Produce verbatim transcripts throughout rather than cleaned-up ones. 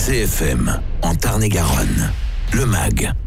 C F M, en Tarn-et-Garonne, le M A G.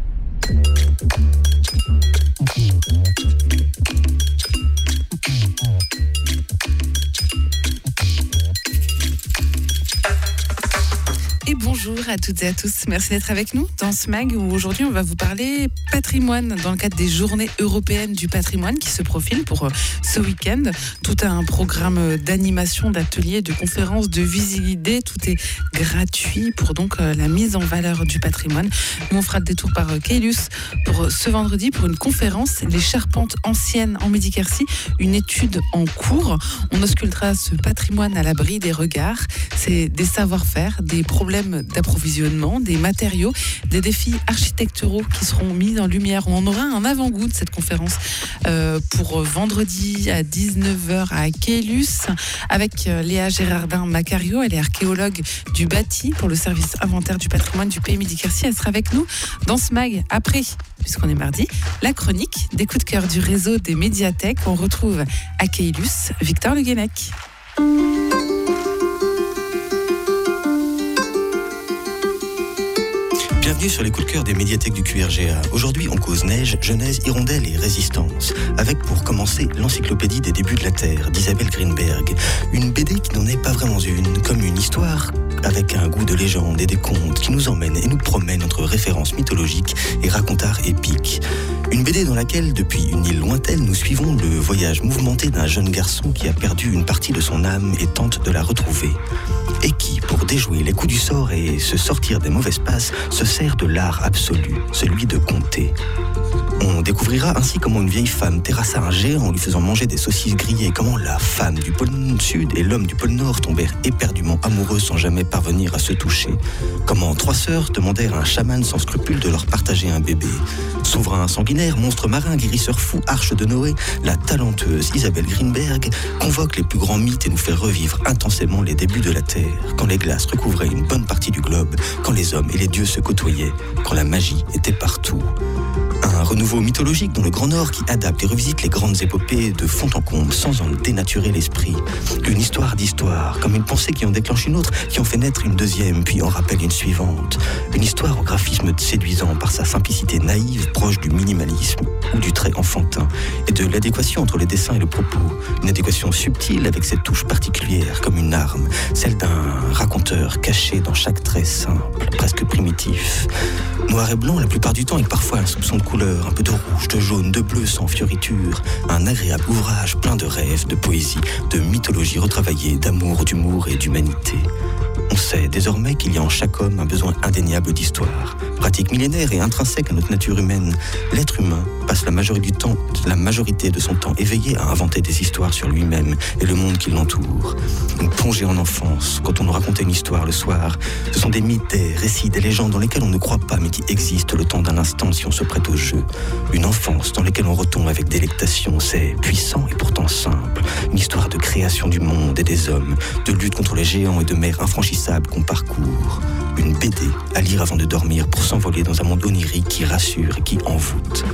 Et bonjour à toutes et à tous, merci d'être avec nous dans ce mag où aujourd'hui on va vous parler patrimoine dans le cadre des journées européennes du patrimoine qui se profilent pour ce week-end. Tout un programme d'animation, d'ateliers, de conférences, de visites guidées, tout est gratuit pour donc la mise en valeur du patrimoine. Nous on fera le détour par Caylus pour ce vendredi pour une conférence, les charpentes anciennes en Midi-Quercy, une étude en cours. On auscultera ce patrimoine à l'abri des regards, c'est des savoir-faire, des problèmes d'approvisionnement, des matériaux, des défis architecturaux qui seront mis en lumière. On en aura un avant-goût de cette conférence euh, pour vendredi à dix-neuf heures à Caylus avec Léa Gérardin-Macario. Elle est archéologue du bâti pour le service inventaire du patrimoine du pays Midi-Quercy. Elle sera avec nous dans ce mag après, puisqu'on est mardi, la chronique des coups de cœur du réseau des médiathèques. On retrouve à Caylus Victor Le Guenec. Bienvenue sur les coups de cœur des médiathèques du Q R G A. Aujourd'hui, on cause neige, genèse, hirondelle et résistance. Avec, pour commencer, l'encyclopédie des débuts de la Terre d'Isabelle Greenberg. Une B D qui n'en est pas vraiment une, comme une histoire avec un goût de légende et des contes qui nous emmène et nous promène entre références mythologiques et racontards épiques. Une B D dans laquelle, depuis une île lointaine, nous suivons le voyage mouvementé d'un jeune garçon qui a perdu une partie de son âme et tente de la retrouver. Et qui, pour déjouer les coups du sort et se sortir des mauvaises passes, se sert de l'art absolu, celui de compter. On découvrira ainsi comment une vieille femme terrassa un géant en lui faisant manger des saucisses grillées, comment la femme du pôle Sud et l'homme du pôle Nord tombèrent éperdument amoureux sans jamais parvenir à se toucher, comment trois sœurs demandèrent à un chaman sans scrupule de leur partager un bébé. Souverain sanguinaire, monstre marin, guérisseur fou, arche de Noé, la talentueuse Isabelle Greenberg convoque les plus grands mythes et nous fait revivre intensément les débuts de la Terre, quand les glaces recouvraient une bonne partie du globe, quand les hommes et les dieux se côtoyaient, quand la magie était partout. Un renouveau mythologique dans le Grand Nord qui adapte et revisite les grandes épopées de fond en comble sans en dénaturer l'esprit. Une histoire d'histoire, comme une pensée qui en déclenche une autre, qui en fait naître une deuxième, puis en rappelle une suivante. Une histoire au graphisme séduisant par sa simplicité naïve, proche du minimalisme ou du trait enfantin, et de l'adéquation entre les dessins et le propos. Une adéquation subtile avec cette touche particulière, comme une arme, celle d'un raconteur caché dans chaque trait simple, presque primitif. Noir et blanc la plupart du temps, et parfois un soupçon de couleur, un peu de rouge, de jaune, de bleu sans fioriture. Un agréable ouvrage plein de rêves, de poésie, de mythologie retravaillée, d'amour, d'humour et d'humanité. On sait désormais qu'il y a en chaque homme un besoin indéniable d'histoire. Pratique millénaire et intrinsèque à notre nature humaine, l'être humain passe la majorité du temps, la majorité de son temps éveillé à inventer des histoires sur lui-même et le monde qui l'entoure. Une plongée en enfance, quand on nous racontait une histoire le soir, ce sont des mythes, des récits, des légendes dans lesquels on ne croit pas mais qui existent le temps d'un instant si on se prête au jeu. Une enfance dans laquelle on retombe avec délectation, c'est puissant et pourtant simple. Une histoire de création du monde et des hommes, de lutte contre les géants et de mers infranchissables qu'on parcourt. Une B D à lire avant de dormir pour s'envoler dans un monde onirique qui rassure et qui envoûte.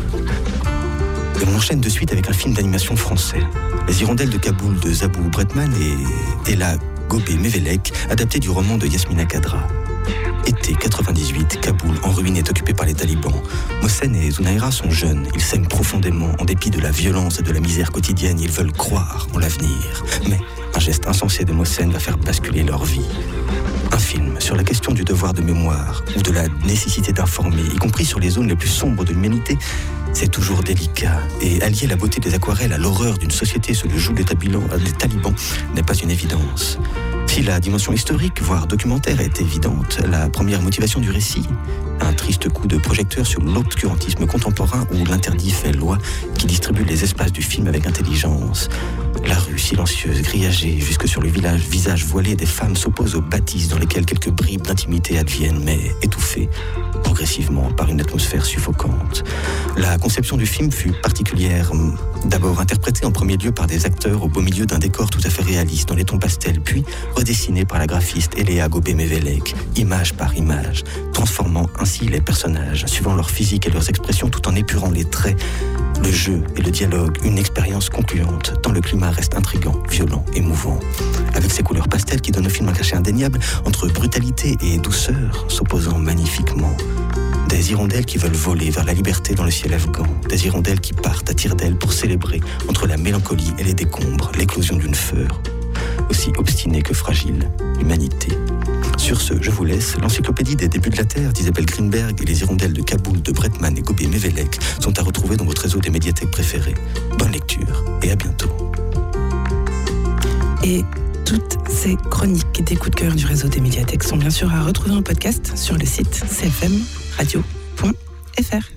Et on enchaîne de suite avec un film d'animation français. Les Hirondelles de Kaboul de Zabou Bretman et Ella Gobé-Mevelek, adapté du roman de Yasmina Khadra. Été quatre-vingt-dix-huit, Kaboul en ruine est occupé par les talibans. Mohsen et Zunaira sont jeunes, ils s'aiment profondément, en dépit de la violence et de la misère quotidienne, ils veulent croire en l'avenir. Mais un geste insensé de Mohsen va faire basculer leur vie. Un film sur la question du devoir de mémoire ou de la nécessité d'informer, y compris sur les zones les plus sombres de l'humanité, c'est toujours délicat. Et allier la beauté des aquarelles à l'horreur d'une société sous le joug des talibans n'est pas une évidence. Si la dimension historique, voire documentaire, est évidente, la première motivation du récit, un triste coup de projecteur sur l'obscurantisme contemporain où l'interdit fait loi, qui distribue les espaces du film avec intelligence. La rue silencieuse, grillagée, jusque sur le village, visage voilé des femmes s'oppose aux bâtisses dans lesquelles quelques bribes d'intimité adviennent, mais étouffées, pour progressivement par une atmosphère suffocante. La conception du film fut particulière, d'abord interprétée en premier lieu par des acteurs au beau milieu d'un décor tout à fait réaliste dans les tons pastels, puis redessinée par la graphiste Elea Gobé-Mevelec, image par image, transformant ainsi les personnages, suivant leur physique et leurs expressions tout en épurant les traits, le jeu et le dialogue, une expérience concluante, tant le climat reste intrigant, violent, émouvant. Avec ses couleurs pastel qui donnent au film un cachet indéniable, entre brutalité et douceur, s'opposant magnifiquement. Des hirondelles qui veulent voler vers la liberté dans le ciel afghan, des hirondelles qui partent à tire-d'aile pour célébrer, entre la mélancolie et les décombres, l'éclosion d'une fleur. Aussi obstinée que fragile, l'humanité. Sur ce, je vous laisse. L'encyclopédie des débuts de la Terre d'Isabelle Greenberg et les hirondelles de Kaboul de Bretman et Gobé-Mevelec sont à retrouver dans votre réseau des médiathèques préférées. Bonne lecture et à bientôt. Et toutes ces chroniques des coups de cœur du réseau des médiathèques sont bien sûr à retrouver en podcast sur le site c f m radio point f r.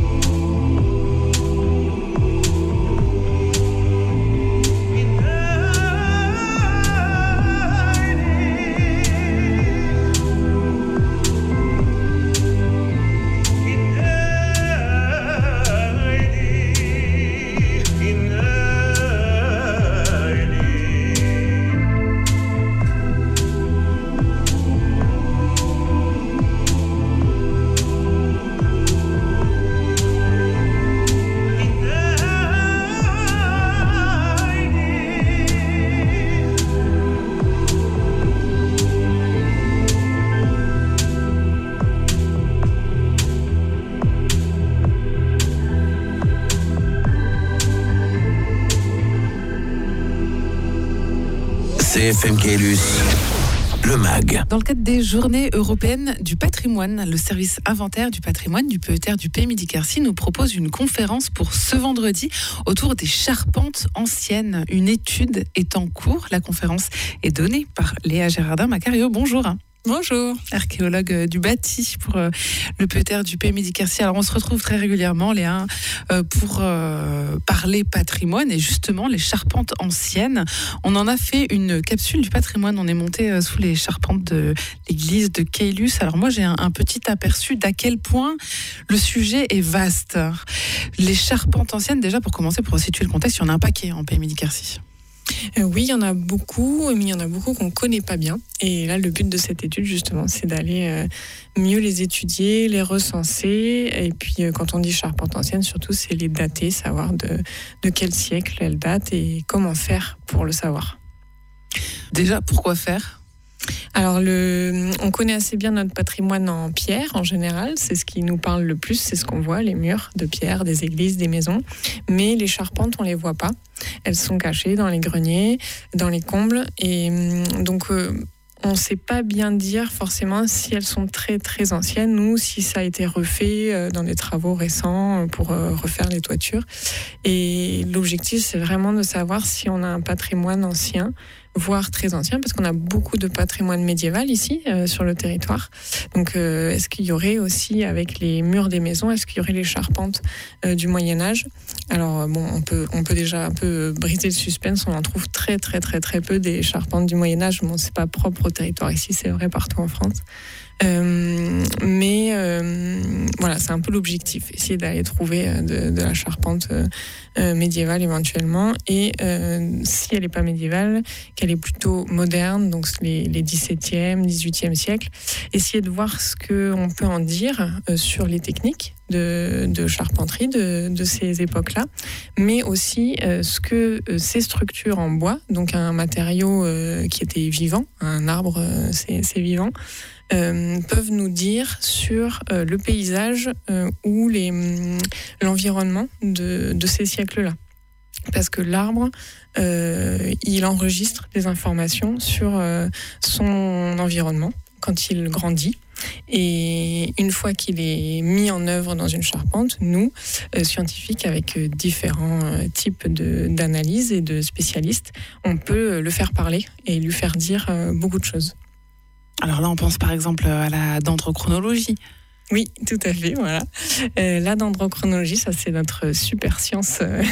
Love F M Caylus, le M A G. Dans le cadre des Journées européennes du patrimoine, le service inventaire du patrimoine du P E T R du Pays Midi-Quercy nous propose une conférence pour ce vendredi autour des charpentes anciennes. Une étude est en cours. La conférence est donnée par Léa Gérardin-Macario. Bonjour. Bonjour. Archéologue du bâti pour euh, le P E T R du Pays Midi-Quercy. Alors on se retrouve très régulièrement, Léa, euh, pour euh, parler patrimoine et justement les charpentes anciennes. On en a fait une capsule du patrimoine. On est monté euh, sous les charpentes de l'église de Caylus. Alors moi j'ai un, un petit aperçu d'à quel point le sujet est vaste. Les charpentes anciennes, déjà pour commencer, pour situer le contexte, il y en a un paquet en Pays Midi-Quercy. Euh, oui, il y en a beaucoup, mais il y en a beaucoup qu'on ne connaît pas bien. Et là, le but de cette étude, justement, c'est d'aller euh, mieux les étudier, les recenser. Et puis, euh, quand on dit charpente ancienne, surtout, c'est les dater, savoir de, de quel siècle elles datent et comment faire pour le savoir. Déjà, pourquoi faire ? Alors, le, on connaît assez bien notre patrimoine en pierre, en général. C'est ce qui nous parle le plus, c'est ce qu'on voit, les murs de pierre, des églises, des maisons. Mais les charpentes, on ne les voit pas. Elles sont cachées dans les greniers, dans les combles. Et donc, euh, on ne sait pas bien dire forcément si elles sont très, très anciennes ou si ça a été refait euh, dans des travaux récents pour euh, refaire les toitures. Et l'objectif, c'est vraiment de savoir si on a un patrimoine ancien, voire très ancien, parce qu'on a beaucoup de patrimoine médiéval ici, euh, sur le territoire. Donc, euh, est-ce qu'il y aurait aussi, avec les murs des maisons, est-ce qu'il y aurait les charpentes euh, du Moyen-Âge ? Alors, bon, on peut, on peut déjà un peu briser le suspense, on en trouve très, très, très, très peu des charpentes du Moyen-Âge. Bon, c'est pas propre au territoire ici, c'est vrai partout en France. Euh, mais euh, voilà, c'est un peu l'objectif, essayer d'aller trouver de, de la charpente euh, euh, médiévale éventuellement, et euh, si elle n'est pas médiévale, qu'elle est plutôt moderne, donc les, les dix-septième, dix-huitième siècle, essayer de voir ce qu'on peut en dire euh, sur les techniques de, de charpenterie de, de ces époques-là, mais aussi euh, ce que euh, ces structures en bois, donc un matériau euh, qui était vivant, un arbre, euh, c'est, c'est vivant, Euh, peuvent nous dire sur euh, le paysage euh, ou les, l'environnement de, de ces siècles-là. Parce que l'arbre, euh, il enregistre des informations sur euh, son environnement quand il grandit. Et une fois qu'il est mis en œuvre dans une charpente, nous, euh, scientifiques avec euh, différents euh, types de, d'analyses et de spécialistes, on peut le faire parler et lui faire dire euh, beaucoup de choses. Alors là, on pense par exemple à la dendrochronologie. Oui, tout à fait, voilà. Euh, la dendrochronologie, ça c'est notre super science euh,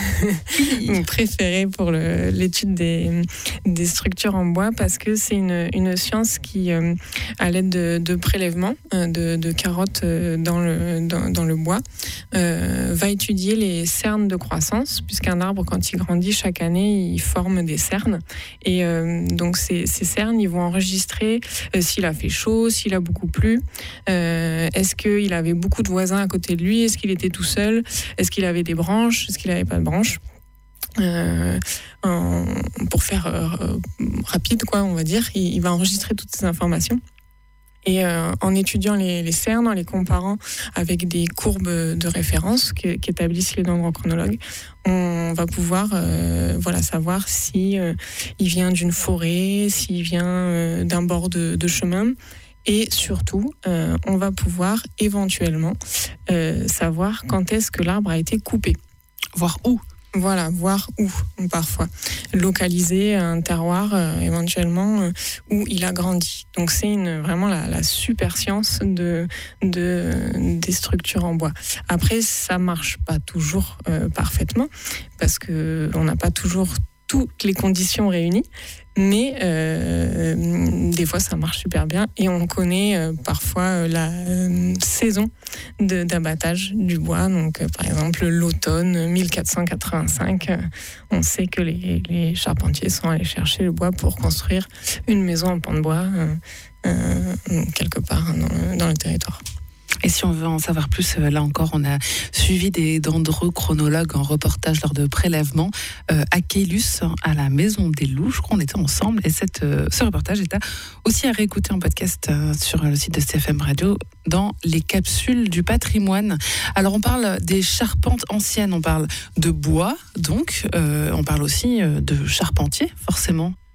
préférée pour le, l'étude des, des structures en bois, parce que c'est une, une science qui, euh, à l'aide de, de prélèvements euh, de, de carottes euh, dans, le, dans, dans le bois, euh, va étudier les cernes de croissance, puisqu'un arbre, quand il grandit chaque année, il forme des cernes. Et euh, donc ces, ces cernes, ils vont enregistrer euh, s'il a fait chaud, s'il a beaucoup plu, euh, est-ce que il avait beaucoup de voisins à côté de lui, est-ce qu'il était tout seul, est-ce qu'il avait des branches, est-ce qu'il n'avait pas de branches, euh, en, pour faire euh, rapide, quoi, on va dire, il, il va enregistrer toutes ces informations. Et euh, en étudiant les, les cernes, en les comparant avec des courbes de référence que, qu'établissent les dendrochronologues, on va pouvoir euh, voilà, savoir si euh, il vient d'une forêt, s'il vient euh, d'un bord de, de chemin. Et surtout, euh, on va pouvoir éventuellement euh, savoir quand est-ce que l'arbre a été coupé. Voir où ? Voilà, voir où, parfois. Localiser un terroir euh, éventuellement euh, où il a grandi. Donc c'est une, vraiment la, la super science de, de, des structures en bois. Après, ça ne marche pas toujours euh, parfaitement, parce qu'on n'a pas toujours toutes les conditions réunies, mais euh, des fois ça marche super bien, et on connaît euh, parfois la euh, saison de, d'abattage du bois. Donc euh, par exemple l'automne mille quatre cent quatre-vingt-cinq, euh, on sait que les, les charpentiers sont allés chercher le bois pour construire une maison en pan de bois euh, euh, quelque part dans, dans le territoire. Et si on veut en savoir plus, là encore, on a suivi des dendrochronologues en reportage lors de prélèvements euh, à Caylus, à la Maison des Loups. Je crois qu'on était ensemble. Et cette, euh, ce reportage est à, aussi à réécouter en podcast euh, sur le site de C F M Radio dans les capsules du patrimoine. Alors, on parle des charpentes anciennes, on parle de bois, donc. Euh, on parle aussi euh, de charpentier, forcément.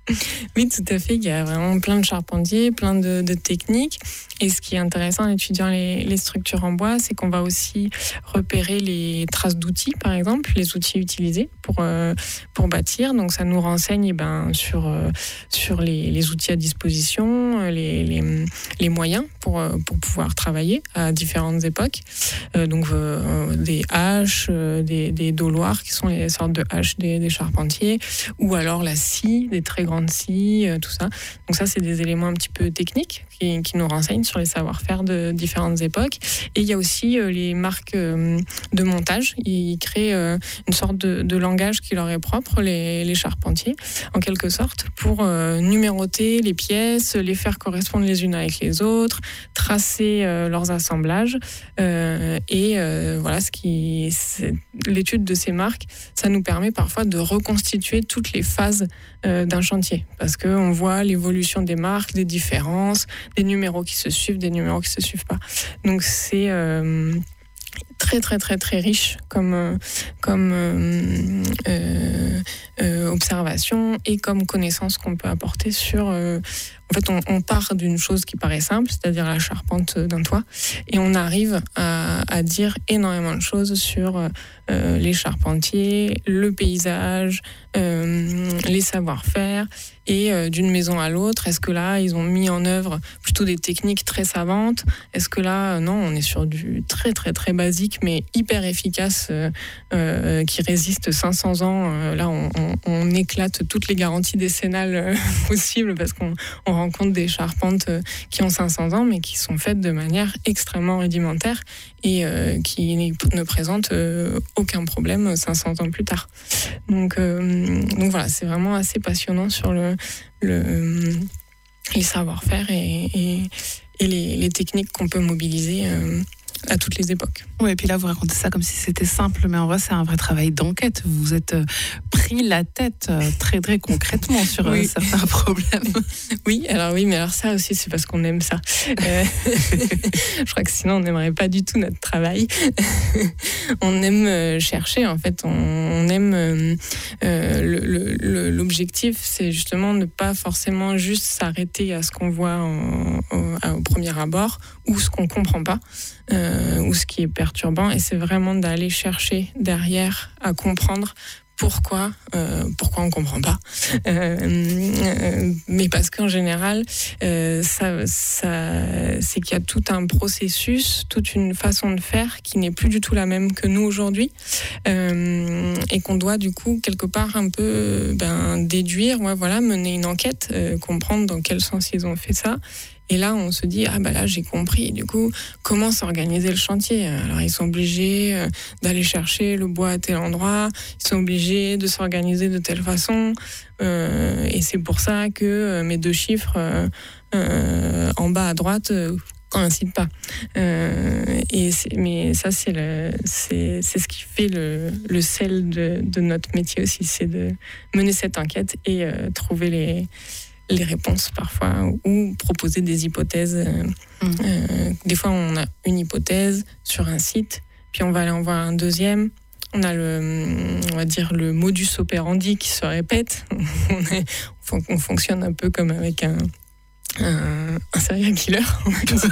Oui, tout à fait. Il y a vraiment plein de charpentiers, plein de, de techniques. Et ce qui est intéressant en étudiant les, les structures en bois, c'est qu'on va aussi repérer les traces d'outils, par exemple, les outils utilisés pour, euh, pour bâtir. Donc, ça nous renseigne eh ben, sur, euh, sur les, les outils à disposition, les, les, les moyens pour, pour pouvoir travailler à différentes époques. Euh, donc, euh, des haches, euh, des, des doloirs, qui sont les sortes de haches des, des charpentiers, ou alors la scie, des très grandes scies, euh, tout ça. Donc, ça, c'est des éléments un petit peu techniques qui, qui nous renseignent sur les savoir-faire de différentes époques. Et il y a aussi euh, les marques euh, de montage. Ils créent euh, une sorte de, de langage qui leur est propre, les, les charpentiers, en quelque sorte, pour euh, numéroter les pièces, les faire correspondre les unes avec les autres, tracer euh, leurs assemblages. Euh, et euh, voilà, ce qui, l'étude de ces marques, ça nous permet parfois de reconstituer toutes les phases euh, d'un chantier. Parce qu'on voit l'évolution des marques, des différences, des numéros qui se suivent, des numéros qui se suivent pas. Donc c'est euh, très très très très riche comme comme euh, euh, euh, observation et comme connaissance qu'on peut apporter sur. Euh, en fait, on, on part d'une chose qui paraît simple, c'est-à-dire la charpente d'un toit, et on arrive à, à dire énormément de choses sur euh, les charpentiers, le paysage, euh, les savoir-faire. Et euh, d'une maison à l'autre, est-ce que là, ils ont mis en œuvre plutôt des techniques très savantes ? Est-ce que là, non, on est sur du très, très, très basique, mais hyper efficace, euh, euh, qui résiste cinq cents ans. Euh, là, on, on, on éclate toutes les garanties décennales euh, possibles, parce qu'on on rencontre des charpentes euh, qui ont cinq cents ans, mais qui sont faites de manière extrêmement rudimentaire et euh, qui ne présentent euh, aucun problème cinq cents ans plus tard. Donc, euh, donc voilà, c'est vraiment assez passionnant sur le Le, les savoir-faire et, et, et les, les techniques qu'on peut mobiliser euh, à toutes les époques. Oui, et puis là, vous racontez ça comme si c'était simple, mais en vrai, c'est un vrai travail d'enquête. Vous vous êtes euh, pris la tête euh, très, très concrètement sur oui. euh, certains problèmes. Oui, alors oui, mais alors ça aussi, c'est parce qu'on aime ça. Euh, je crois que sinon, on n'aimerait pas du tout notre travail. On aime euh, chercher, en fait. On, on aime... Euh, euh, le, le, l'objectif, c'est justement ne pas forcément juste s'arrêter à ce qu'on voit en, au, au premier abord ou ce qu'on ne comprend pas. Euh, ou ce qui est perturbant, et c'est vraiment d'aller chercher derrière à comprendre pourquoi euh, pourquoi on comprend pas, euh, euh, mais parce qu'en général euh, ça, ça c'est qu'il y a tout un processus, toute une façon de faire qui n'est plus du tout la même que nous aujourd'hui, euh, et qu'on doit du coup quelque part un peu ben, déduire, ouais, voilà, mener une enquête, euh, comprendre dans quel sens ils ont fait ça. Et là, on se dit, ah bah là, j'ai compris. Du coup, comment s'organiser le chantier ? Alors, ils sont obligés euh, d'aller chercher le bois à tel endroit. Ils sont obligés de s'organiser de telle façon. Euh, et c'est pour ça que euh, mes deux chiffres euh, euh, en bas à droite euh, coïncident pas. Euh, et c'est, mais ça, c'est, le, c'est, c'est ce qui fait le, le sel de, de notre métier aussi. C'est de mener cette enquête et euh, trouver les... les réponses parfois, ou proposer des hypothèses. Mmh. Euh, des fois, on a une hypothèse sur un site, puis on va aller en voir un deuxième. On a le, on va dire, le modus operandi qui se répète. on, est, on fonctionne un peu comme avec un, un, un serial killer, on va dire.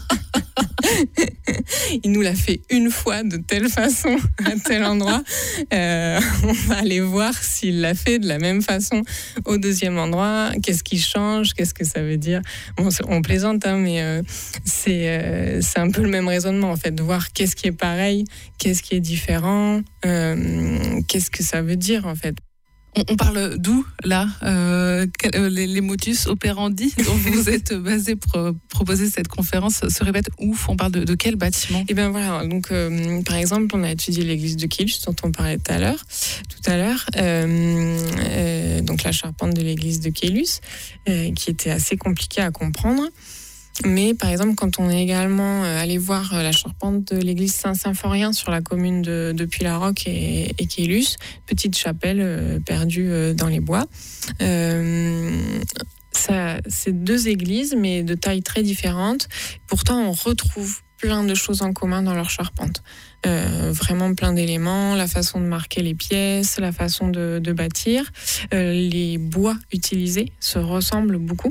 Il nous l'a fait une fois de telle façon à tel endroit, euh, on va aller voir s'il l'a fait de la même façon au deuxième endroit, qu'est-ce qui change, qu'est-ce que ça veut dire. Bon, on plaisante, hein, mais euh, c'est, euh, c'est un peu le même raisonnement en fait, de voir qu'est-ce qui est pareil, qu'est-ce qui est différent, euh, qu'est-ce que ça veut dire en fait. On parle d'où, là, euh, les, les modus operandi dont vous êtes basé pour euh, proposer cette conférence se répètent où ? On parle de, de quel bâtiment ? Eh bien voilà, donc euh, par exemple, on a étudié l'église de Caylus dont on parlait tout à l'heure, tout à l'heure, euh, euh, donc la charpente de l'église de Caylus, euh, qui était assez compliquée à comprendre. Mais par exemple, quand on est également allé voir la charpente de l'église Saint-Symphorien sur la commune de, de Puy-la-Roque et, et Caylus, petite chapelle euh, perdue euh, dans les bois, euh, ça, c'est deux églises, mais de taille très différente. Pourtant, on retrouve plein de choses en commun dans leur charpente. Euh, vraiment plein d'éléments, la façon de marquer les pièces, la façon de, de bâtir. Euh, les bois utilisés se ressemblent beaucoup.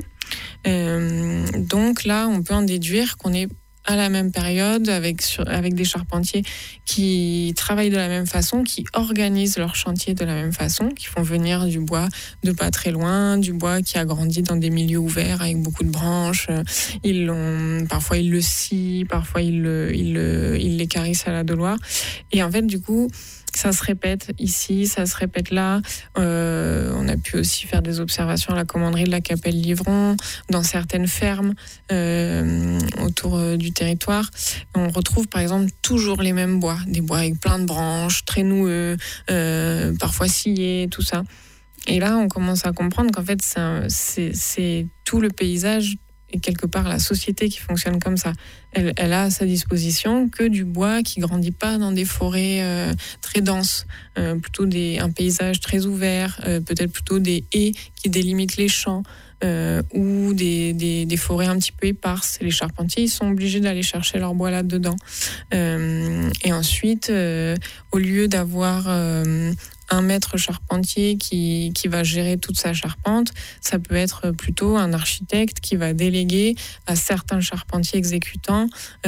Euh, donc là, on peut en déduire qu'on est à la même période, avec, sur, avec des charpentiers qui travaillent de la même façon, qui organisent leur chantier de la même façon, qui font venir du bois de pas très loin, du bois qui a grandi dans des milieux ouverts avec beaucoup de branches. Ils l'ont, parfois ils le scient, parfois ils, le, ils, le, ils les carissent à la Deloire. Et en fait, du coup, ça se répète ici, ça se répète là. Euh, on a pu aussi faire des observations à la commanderie de la Capelle-Livron, dans certaines fermes euh, autour euh, du territoire. On retrouve par exemple toujours les mêmes bois, des bois avec plein de branches, très noueux, euh, parfois sciés, tout ça. Et là, on commence à comprendre qu'en fait, c'est, un, c'est, c'est tout le paysage et quelque part la société qui fonctionne comme ça. Elle, elle a à sa disposition que du bois qui grandit pas dans des forêts euh, très denses, euh, plutôt des, un paysage très ouvert, euh, peut-être plutôt des haies qui délimitent les champs, euh, ou des, des, des forêts un petit peu éparses. Les charpentiers, ils sont obligés d'aller chercher leur bois là-dedans. Euh, et ensuite, euh, au lieu d'avoir euh, un maître charpentier qui, qui va gérer toute sa charpente, ça peut être plutôt un architecte qui va déléguer à certains charpentiers exécutants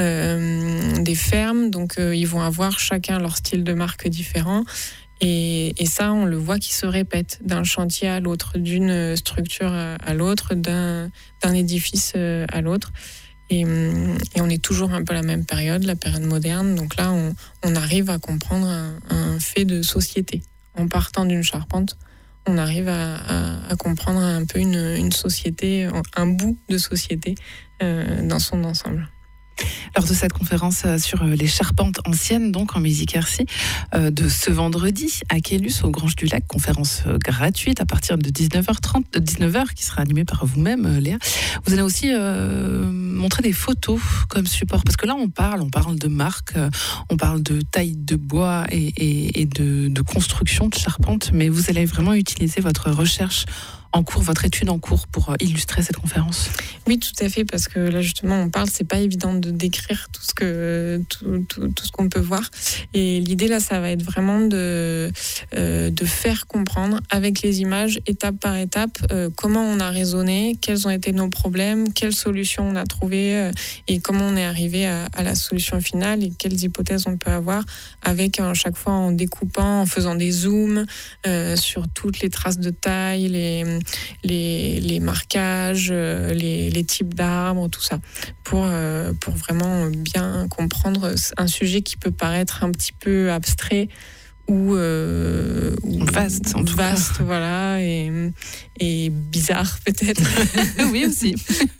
euh, des fermes. Donc, euh, ils vont avoir chacun leur style de marque différent. Et, et ça, on le voit qui se répète d'un chantier à l'autre, d'une structure à l'autre, d'un, d'un édifice à l'autre. Et, et on est toujours un peu à la même période, la période moderne. Donc là, on, on arrive à comprendre un, un fait de société. En partant d'une charpente, on arrive à, à, à comprendre un peu une, une société, un bout de société euh, dans son ensemble. Lors de cette conférence sur les charpentes anciennes, donc en Midi-Quercy, euh, de ce vendredi à Caylus, au Granges du Lac, conférence gratuite à partir de dix-neuf heures trente, dix-neuf heures, qui sera animée par vous-même, Léa. Vous allez aussi euh, montrer des photos comme support, parce que là on parle, on parle de marque, on parle de taille de bois et, et, et de, de construction de charpente, mais vous allez vraiment utiliser votre recherche en cours, votre étude en cours pour illustrer cette conférence. Oui, tout à fait, parce que là justement on parle, c'est pas évident de décrire tout ce que tout, tout, tout ce qu'on peut voir. Et l'idée là, ça va être vraiment de euh, de faire comprendre avec les images, étape par étape, euh, comment on a raisonné, quels ont été nos problèmes, quelles solutions on a trouvées euh, et comment on est arrivé à, à la solution finale et quelles hypothèses on peut avoir, avec à chaque fois en découpant, en faisant des zooms euh, sur toutes les traces de taille, les Les, les marquages, les, les types d'arbres, tout ça, pour, euh, pour vraiment bien comprendre un sujet qui peut paraître un petit peu abstrait ou, euh, ou vaste, en tout vaste, cas. Voilà, et, et bizarre peut-être. Oui, aussi.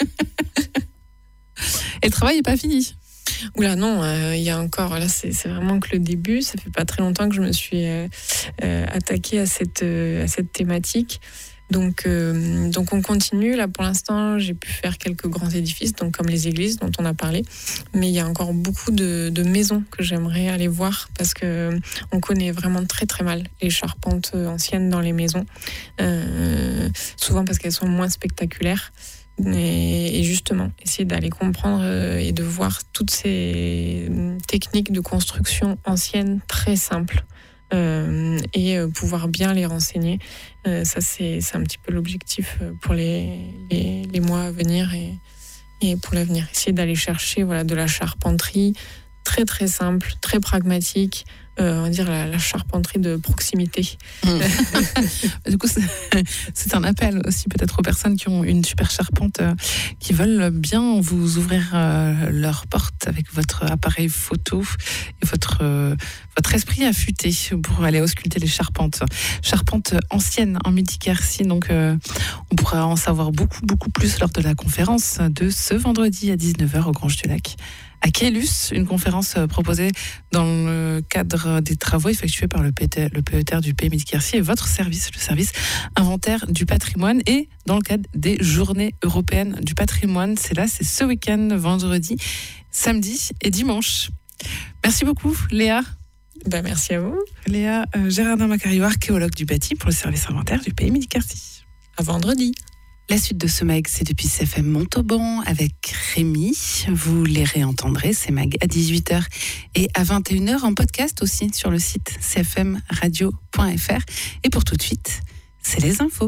Et le travail n'est pas fini. Oula, non, il euh, y a encore, là c'est, c'est vraiment que le début, ça fait pas très longtemps que je me suis euh, euh, attaquée à cette, euh, à cette thématique. Donc, euh, donc on continue. Là, pour l'instant, j'ai pu faire quelques grands édifices, donc comme les églises dont on a parlé. Mais il y a encore beaucoup de, de maisons que j'aimerais aller voir parce que on connaît vraiment très très mal les charpentes anciennes dans les maisons, euh, souvent parce qu'elles sont moins spectaculaires. Et, et justement, essayer d'aller comprendre et de voir toutes ces techniques de construction anciennes très simples. Euh, et euh, pouvoir bien les renseigner. Euh, ça, c'est, c'est un petit peu l'objectif pour les, les, les mois à venir et, et pour l'avenir. Essayer d'aller chercher voilà, de la charpenterie très très simple, très pragmatique, euh, on va dire la, la charpenterie de proximité. Mmh. Du coup, c'est, c'est un appel aussi peut-être aux personnes qui ont une super charpente, euh, qui veulent bien vous ouvrir euh, leurs portes avec votre appareil photo et votre, euh, votre esprit affûté pour aller ausculter les charpentes. Charpentes anciennes en Midi-Quercy, donc euh, on pourra en savoir beaucoup beaucoup plus lors de la conférence de ce vendredi à dix-neuf heures au Granges du Lac. À Caylus, une conférence proposée dans le cadre des travaux effectués par le P E T R du Pays Midi-Quercy et votre service, le service inventaire du patrimoine, et dans le cadre des journées européennes du patrimoine. C'est là, c'est ce week-end, vendredi, samedi et dimanche. Merci beaucoup, Léa. Ben, merci à vous. Léa euh, Gérardin-Macario, archéologue du bâti pour le service inventaire du Pays Midi-Quercy. À vendredi. La suite de ce mag, c'est depuis C F M Montauban avec Rémi. Vous les réentendrez, ces mag à dix-huit heures et à vingt et une heures en podcast aussi sur le site c f m radio point f r. Et pour tout de suite, c'est les infos.